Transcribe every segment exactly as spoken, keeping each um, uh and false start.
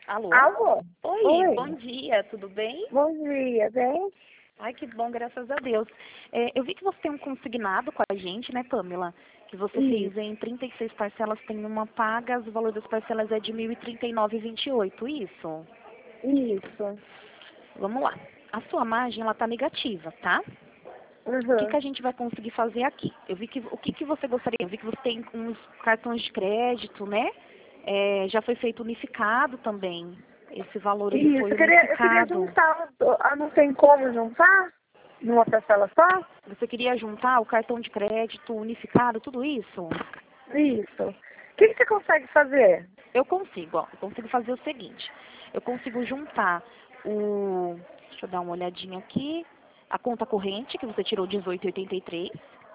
Alô? Alô? Oi, Oi. bom dia, tudo bem? Bom dia, bem? Ai, que bom, graças a Deus. É, eu vi que você tem um consignado com a gente, né, Pamela? Que você fez Isso, em trinta e seis parcelas, tem uma paga, o valor das parcelas é de mil e trinta e nove reais e vinte e oito, isso? isso. Vamos lá. A sua margem, ela tá negativa, tá? O que, que Uhum. a gente vai conseguir fazer aqui? Eu vi que o que, que você gostaria? Eu vi que você tem uns cartões de crédito, né? É, já foi feito unificado também. Esse valor ele Isso, foi eu queria, eu queria unificado. juntar, ah, não tem como juntar? Numa parcela só? Você queria juntar o cartão de crédito unificado, tudo isso? Isso. O que, que você consegue fazer? Eu consigo, ó. Eu consigo fazer o seguinte. Eu consigo juntar o... Deixa eu dar uma olhadinha aqui. A conta corrente, que você tirou dezoito reais e oitenta e três.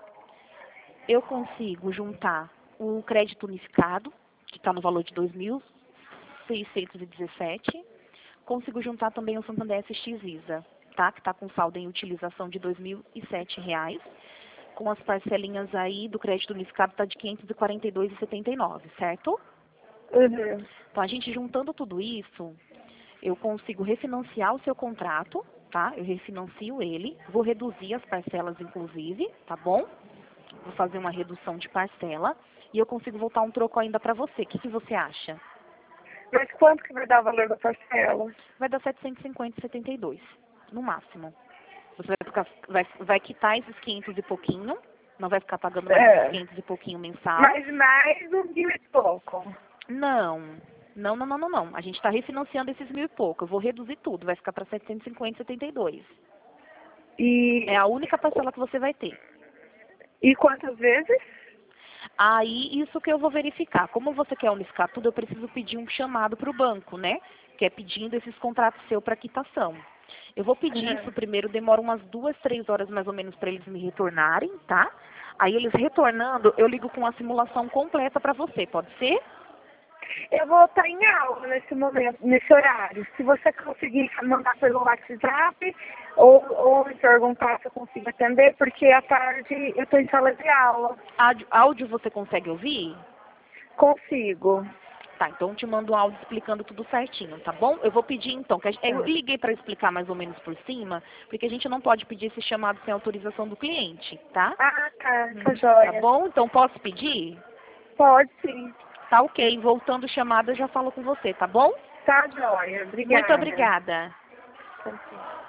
Eu consigo juntar o crédito unificado, que está no valor de dois mil seiscentos e dezessete. Consigo juntar também o Santander S X Visa, tá? Que está com saldo em utilização de dois mil e sete reais. Com as parcelinhas aí do crédito unificado está de quinhentos e quarenta e dois reais e setenta e nove, certo? Uhum. Então, a gente juntando tudo isso, eu consigo refinanciar o seu contrato, tá? Eu refinancio ele, vou reduzir as parcelas, inclusive, tá bom? Vou fazer uma redução de parcela e eu consigo voltar um troco ainda para você. O que, que você acha? Mas quanto que vai dar o valor da parcela? Vai dar setecentos e cinquenta reais e setenta e dois, no máximo. Você vai, ficar, vai, vai quitar esses quinhentos e pouquinho, não vai ficar pagando mais esses É. quinhentos e pouquinho mensal. Mas mais um mil e pouco. Não, não, não, não, não, não. A gente está refinanciando esses mil e pouco. Eu vou reduzir tudo, vai ficar para setecentos e cinquenta reais e setenta e dois. É E, a única parcela que você vai ter. e quantas vezes? Aí, isso que eu vou verificar. Como você quer unificar tudo, eu preciso pedir um chamado para o banco, né? Que é pedindo esses contratos seu para quitação. Eu vou pedir isso Uhum. primeiro, demora umas duas, três horas mais ou menos para eles me retornarem, tá? Aí eles retornando, eu ligo com a simulação completa para você, pode ser? Eu vou estar em aula nesse momento, nesse horário. Se você conseguir mandar pelo WhatsApp ou, ou me perguntar se eu consigo atender, porque à tarde eu estou em sala de aula. Áudio, áudio você consegue ouvir? Consigo. Tá, então eu te mando um áudio explicando tudo certinho, tá bom? Eu vou pedir então, que a gente- eu Tá. liguei para explicar mais ou menos por cima, porque a gente não pode pedir esse chamado sem autorização do cliente, tá? Ah, tá. Tá Uhum. Tá joia. bom? Então posso pedir? Pode sim. Tá ok. Voltando o chamado, eu já falo com você, tá bom? Tá joia. Muito Obrigada. obrigada. Com licença.